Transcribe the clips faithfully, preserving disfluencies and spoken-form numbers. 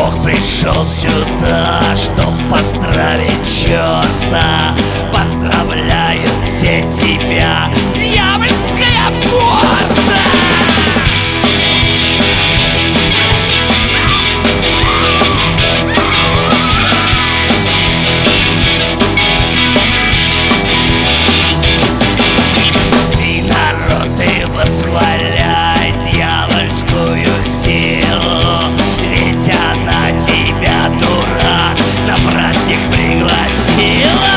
Бог пришел сюда, чтоб поздравить черта. Поздравляют все тебя, дьявольская порта! Восхваляй дьявольскую силу, ведь она тебя, дурак, на праздник пригласила.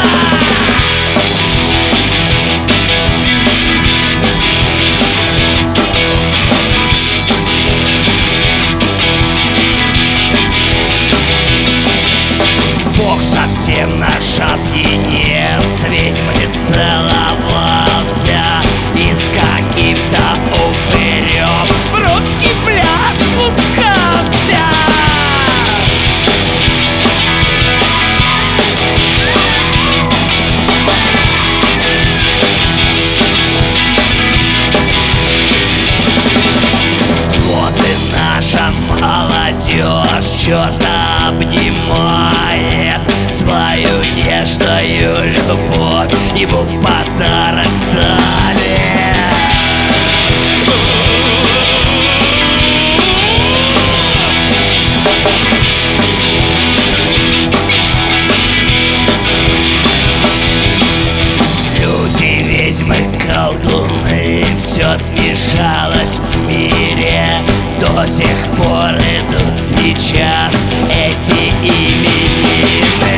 Бог совсем наш опьянел, с ведьмой целовался и с каким-то упырем в русский пляс спускался. Вот и наша молодежь черта обнимает, свою нежную любовь ему в подарок дали. Люди, ведьмы, колдуны, все смешалось в мире. До сих пор идут сейчас эти именины.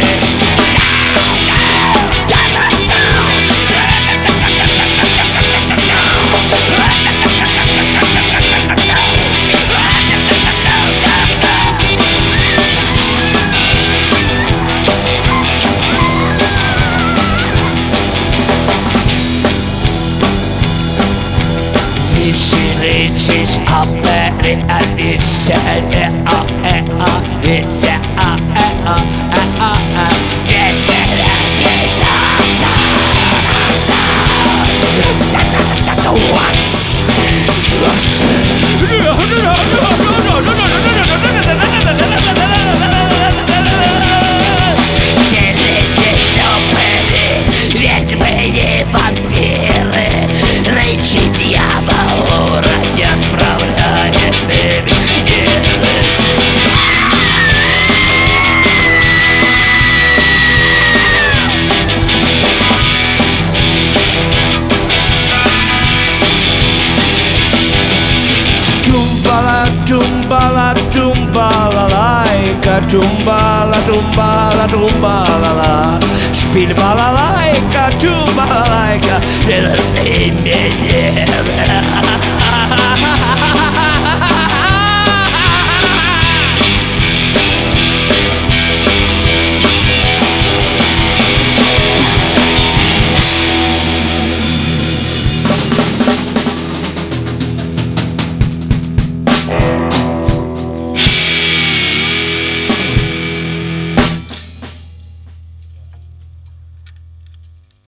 Веселитесь, апери, веселе, а э а веселе, а э а э а э веселитесь, делитесь, апери, ведьмы и вампиры. Рычи дьявол, уроки справляет ими миры. Тумбала, тумбала, тумбала, лайка, тумбала, тумбала, тумбала, ла. Шпиль балалайка, тумбалалайка, без именем.